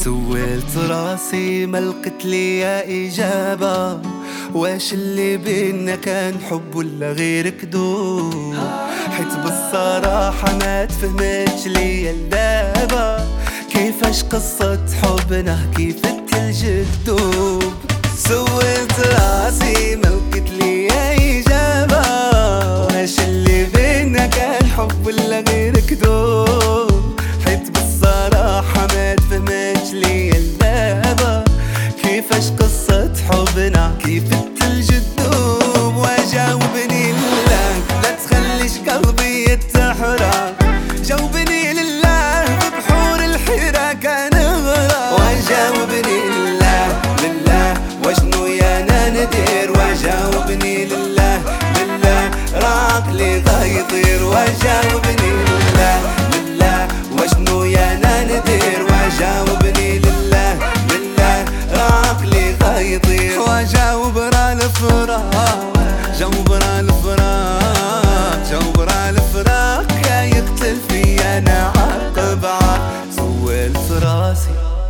سولت راسي ما لقيت لي إجابة. واش اللي بينا كان حب ولا غير كدوب؟ حيت بالصراحة ما تفهمتش ليا لدابا كيفاش قصة حبنا كيف التلج تدوب. سولت راسي ما لقيت ليا إجابة. واش اللي بينا كان حب ولا غير كدوب؟ حيت بالصراحة ما تفهمتش ليا لدابا كيفاش قصة حبنا كيف التلج تدوب. وجاوبني لله لا تخليش قلبي يتحرق. جاوبني لله ببحور الحيرة كان غرق. وجاوبني لله لله وشنو يا انا ندير. وجاوبني لله لله راقلي غيطير. وجاوبني لله لله وشنو يا انا ندير. وجاوبني لله لله راقلي غيطير. وجاوب راه الفراق جاوب راه الفراق جاوب راه الفراق يقتل فيا انا عقب عقب. سولت راسي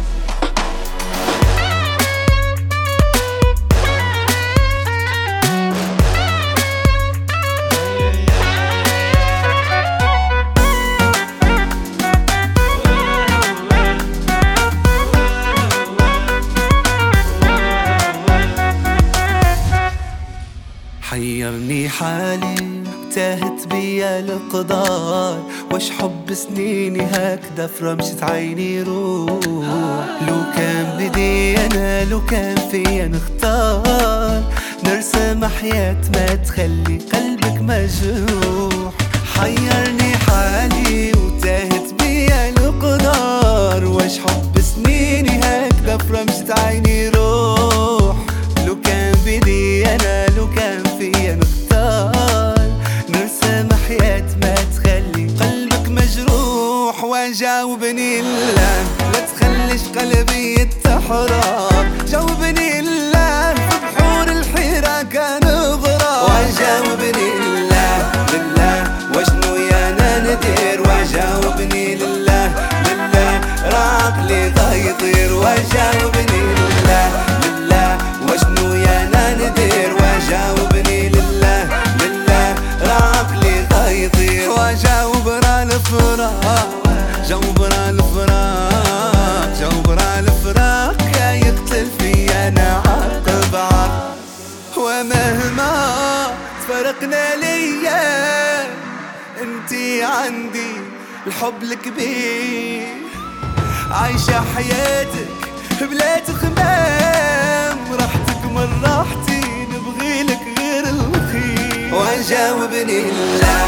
حيرني حالي تاهت بيا القدار. واش حب سنيني هكذا في رمشة عيني روح؟ لو كان بدي انا لو كان فيا نختار نرسم حياة ما تخلي قلبك مجروح. حيرني حالي وتاهت بيا القدار. واش حب سنيني هكذا في رمشة عيني روح؟ لو كان بدي انا لو كان فيا نختار نرسم حياة ما تخلي قلبك مجروح. وجاوبني لله لا تخليش قلبي يتحرق. جاوبني لله في بحور الحيرة كان غرق. وجاوبني لله لله وشنو يا انا ندير. وجاوبني لله لله راقلي غيطير. وجاوبني لله لله وشنو يا انا ندير. وجاوبني لله لله راقلي غيطير. وجاوب راه الفراق جاوب راه الفراق جاوب راه الفراق يقتل فيا انا عقب عقب. ومهما تفرقنا ليا انتي عندي الحب الكبير. عايشة حياتك بلا تخمام راحتك من راحتي نبغيلك غير الخير. وجاوبني لله